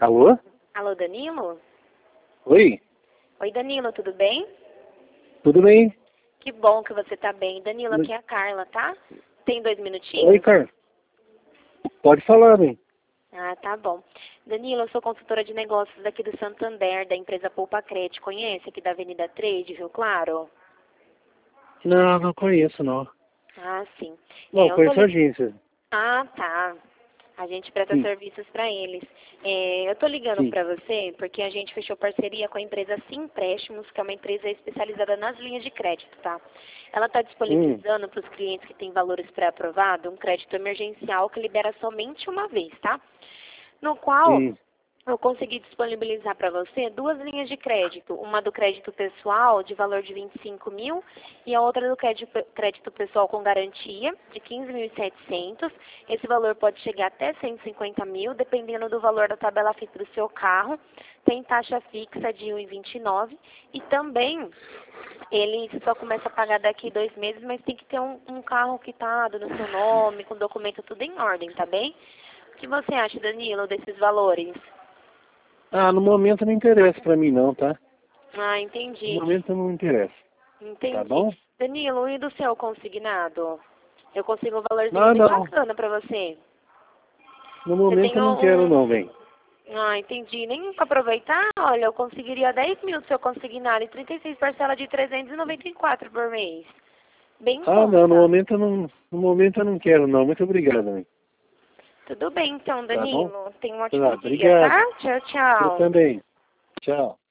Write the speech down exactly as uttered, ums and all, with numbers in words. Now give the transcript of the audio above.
Alô? Alô, Danilo? Oi? Oi, Danilo, tudo bem? Tudo bem? Que bom que você tá bem. Danilo, Oi, aqui é a Carla, tá? Tem dois minutinhos? Oi, Carlos. Pode falar, bem. Ah, tá bom. Danilo, eu sou consultora de negócios daqui do Santander, da empresa Poupa Crédito. Conhece aqui da Avenida Trade, Rio Claro? Não, não conheço, não. Ah, sim. Não, É, eu tô conheço a li... agência. Ah, tá. A gente presta Sim, serviços para eles. É, eu tô ligando sim. para você porque a gente fechou parceria com a empresa Sim Empréstimos, que é uma empresa especializada nas linhas de crédito, tá? Ela está Hum, disponibilizando para os clientes que têm valores pré-aprovados um crédito emergencial que libera somente uma vez, tá? No qual sim. eu consegui disponibilizar para você duas linhas de crédito. Uma do crédito pessoal, de valor de vinte e cinco mil, e a outra do crédito, crédito pessoal com garantia, de quinze mil e setecentos. Esse valor pode chegar até cento e cinquenta mil, dependendo do valor da tabela FIP do seu carro. Tem taxa fixa de um vírgula vinte e nove. E também, ele só começa a pagar daqui dois meses, mas tem que ter um, um carro quitado no seu nome, com documento tudo em ordem, tá bem? O que você acha, Danilo, desses valores? Ah, no momento não interessa pra mim, não, tá? Ah, No entendi. momento não interessa. Tá Entendi. bom? Danilo, e do seu consignado? Eu consigo um valorzinho Não, bem não. bacana pra você. No Você momento tem eu não quero, um... não, bem. Ah, entendi. Nem pra aproveitar, olha, eu conseguiria dez mil do seu consignado e trinta e seis parcelas de trezentos e noventa e quatro por mês. Bem em Ah, não. No conta. momento eu não, no momento eu não quero, não. Muito obrigado, bem. Tudo bem, então, Tá bom? Danilo. Tenha um Tá, ótimo dia, obrigado. tá? Tchau, Você tchau. também. Tchau.